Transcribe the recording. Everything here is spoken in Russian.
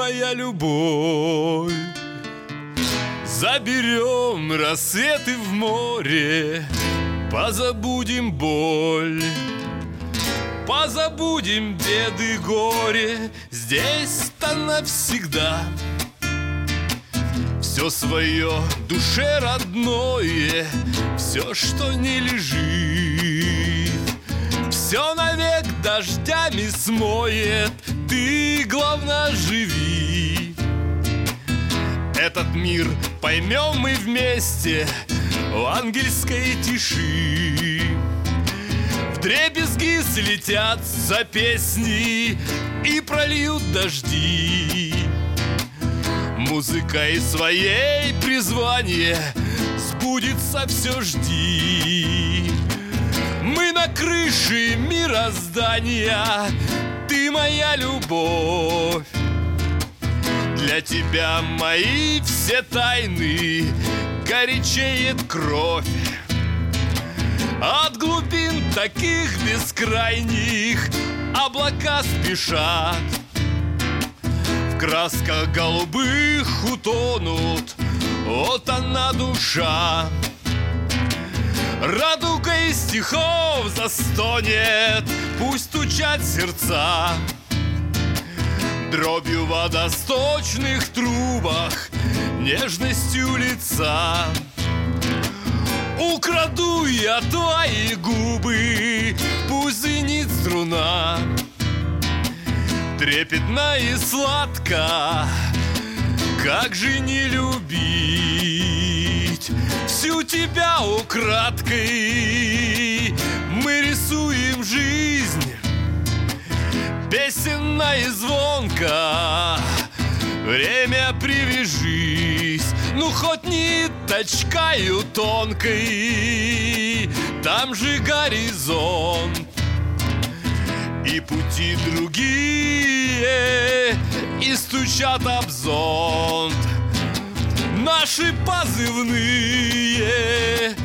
моя любовь. Заберем рассветы в море, позабудем боль, позабудем беды, горе. Здесь-то навсегда все свое душе родное, все, что не лежит, все навек дождями смоет. Ты, главное, живи. Этот мир поймем мы вместе в ангельской тиши. Вдребезги слетятся песни и прольют дожди. Музыкой своей призвание сбудется, все жди. Мы на крыше мироздания, ты моя любовь. Для тебя мои все тайны, горячеет кровь. От глубин таких бескрайних облака спешат, в красках голубых утонут, вот она душа. Радугой стихов застонет, пусть стучат сердца. Дробью в водосточных трубах, нежностью лица. Украду я твои губы, пусть звенит струна. Трепетно и сладко, как же не любить всю тебя украдкой. Мы рисуем жизнь песенно и звонко. Время привяжись, ну хоть ниточкою тонкой. Там же горизонт и пути другие, и стучат об зонт наши позывные.